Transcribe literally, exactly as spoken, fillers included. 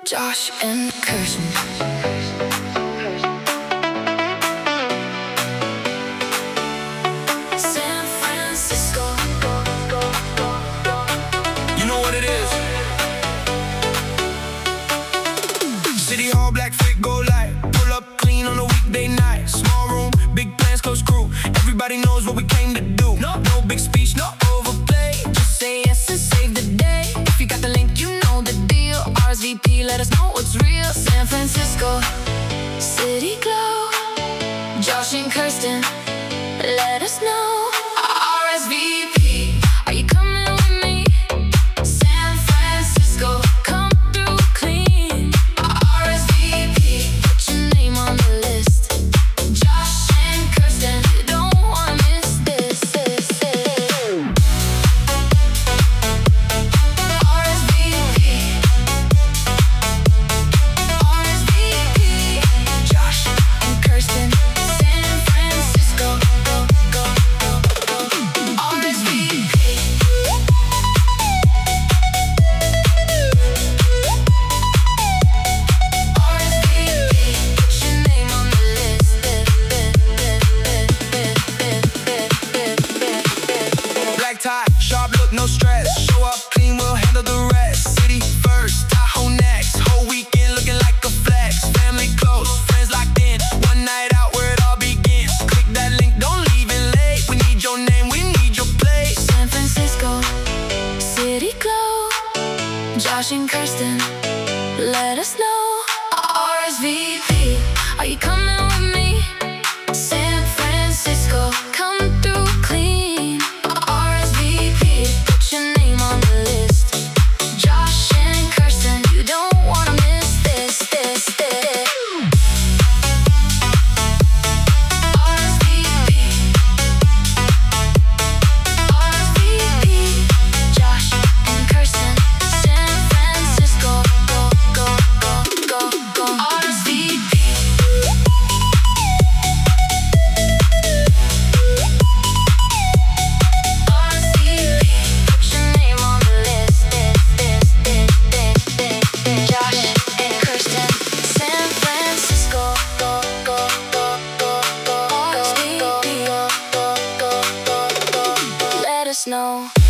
Josh and Kirsten. San Francisco. You know what it is. City Hall, black fit, go light. Pull up clean on a weekday night. Small room, big plans, close crew. Everybody knows what we came to do. No, no big speech, no overplay. Just say yes and save the day. If you got the link, you know the deal. R S V P, let us know what's real. San Francisco, city glow. Josh and Kirsten, let us know. R S V P, are you coming with me? San Francisco, come through clean. R S V P, put your name on the list. Josh and Kirsten, you don't wanna miss this, this, this. R S V P, R S V P, Josh and Kirsten, San Francisco, go, go, go, go. R S V P. R S V P, put your name on the list. Black tie, sharp look, no stress. Show up clean, we'll handle the rest. City first, Tahoe next. Whole weekend looking like a flex. Family close, friends locked in. One night out where it all begins. Click that link, don't leave it late. We need your name, we need your place. San Francisco, city glow. Josh and Kirsten, let us know. R S V P, are you coming with me? San Francisco, come through clean. R S V P, put your name on the list. Josh and Kirsten, you don't wanna miss this, this, this. R S V P, R S V P, Josh and Kirsten, San Francisco, go, go, go, go, go. R S V P. R S V P, put your name on the list. This, this, this, this, this. Josh and Kirsten, San Francisco, go, go, go, go, go, go, go, go, go, go, go, go. Let us know.